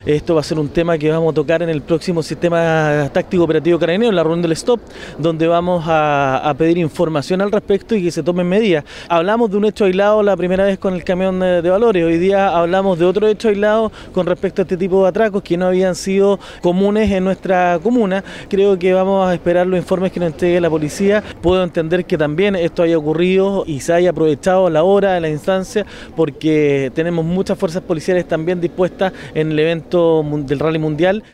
Esto va a ser un tema que vamos a tocar en el próximo sistema táctico operativo carabinero, en la reunión del STOP, donde vamos a pedir información al respecto y que se tomen medidas. Hablamos de un hecho aislado la primera vez con el camión de valores, hoy día hablamos de otro hecho aislado con respecto a este tipo de atracos que no habían sido comunes en nuestra comuna. Creo que vamos a esperar los informes que nos entregue la policía. Puedo entender que también esto haya ocurrido y se haya aprovechado la hora, la instancia, porque tenemos muchas fuerzas policiales también dispuestas en el evento del Rally Mundial.